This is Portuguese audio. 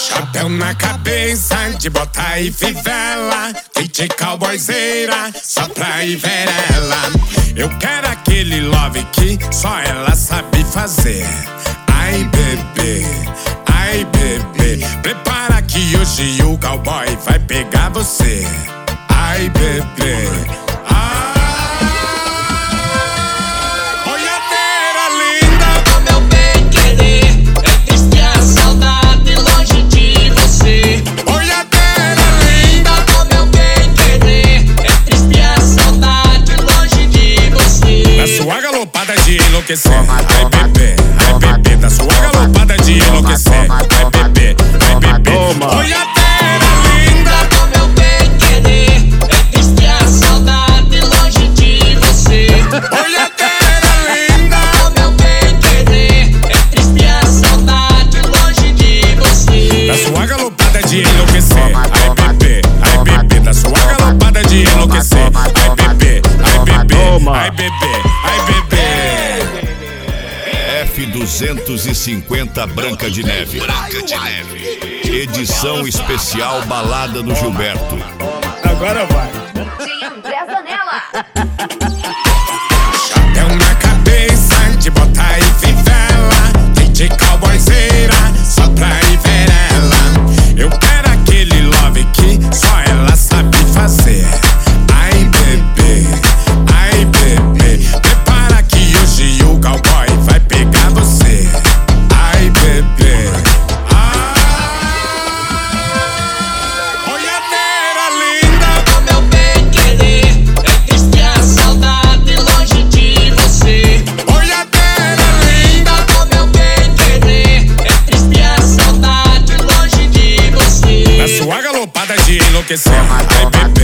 Chapéu na cabeça, de bota e fivela, kit cowboyzeira, só pra ir ver ela. Eu quero aquele love que só ela sabe fazer. Ai bebê, ai bebê, prepara que hoje o cowboy vai pegar você. Ai bebê, ai. Sua galopada de enlouquecer, ai bebê, da sua galopada de enlouquecer, ai bebê, boiadeira linda, com meu bem querer, é triste a saudade longe de você. Boiadeira linda, com meu bem querer, é triste a saudade longe de você. Da sua galopada de enlouquecer, ai bebê, da sua galopada de enlouquecer, ai bebê, ai bebê. F250 Branca de Neve. Edição especial Balada do Gilberto. Agora vai. André Zanella. Chapéu na cabeça, de bota e fivela, kit cowboyzeira, só pra ir ver ela. Eu quero aquele love que só ela sabe fazer. Ai bebê, prepara que hoje o cowboy vai pegar você. Ai bebê, boiadeira linda, com meu bem querer, é triste a saudade longe de você. boiadeira linda, com meu bem querer, é triste a saudade longe de você. da sua galopada de enlouquecer, ai bebê.